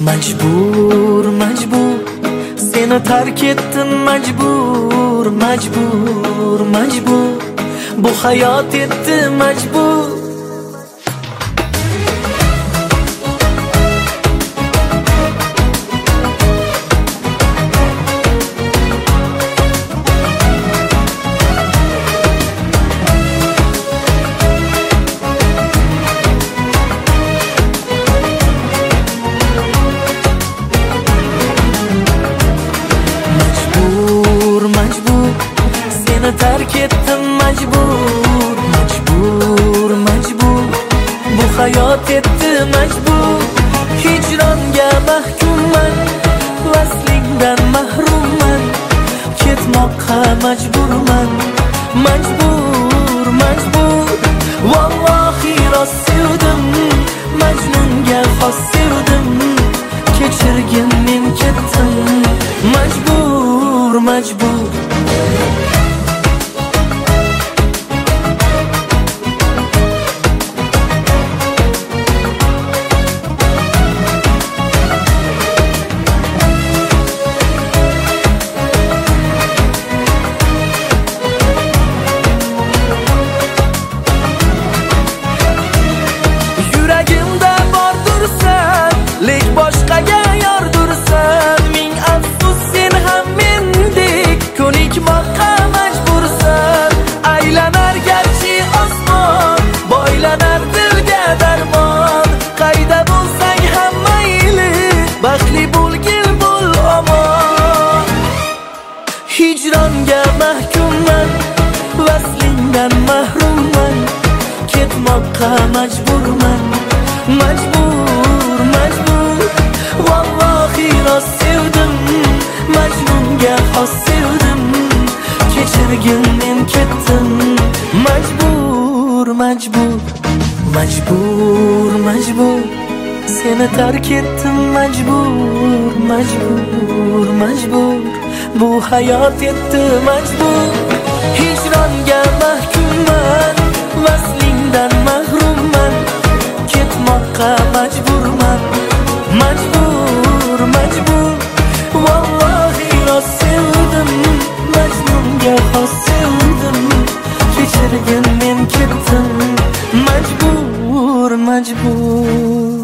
Majbur, majbur seni tark etdim, majbur, majbur, majbur bu hayot etdi majbur. Terk etdim majbur, majbur, majbur bu hayot etdi majbur. Hicronga mahkumman, vaslingdan mahrumman, ketmoqqa majburman, majbur, majbur. Vallohi rost sevdim, Majnunga xos sevdim, kechirgin men ketdim, majbur, majbur. Boshqaga yordursan, ming afsus sen ham mendek ko'nikmoqqa majbursan. Aylanar garchi osmon, boylanar dilga darmon. Qayda bo'lsang ham mayli, baxtli bo'lgil bo'l omon. Hijronga mahkumman, vaslingdan mahrumman, ketmoqqa majburman, majbur, majbur. Vallohi rost sevdim, Majnunga xos sevdim, kechirgin men ketdim, majbur, majbur, majbur, majbur seni tark etdim majbur, majbur, majbur bu hayot etdi majbur. Hijronga mahkumman, vaslingdan mahrumman, ketmoqqa majburman, majbur, majbur. Vallohi rost sevdim, Majnunga xos sevdim, kechirgin men ketdim, majbur, majbur.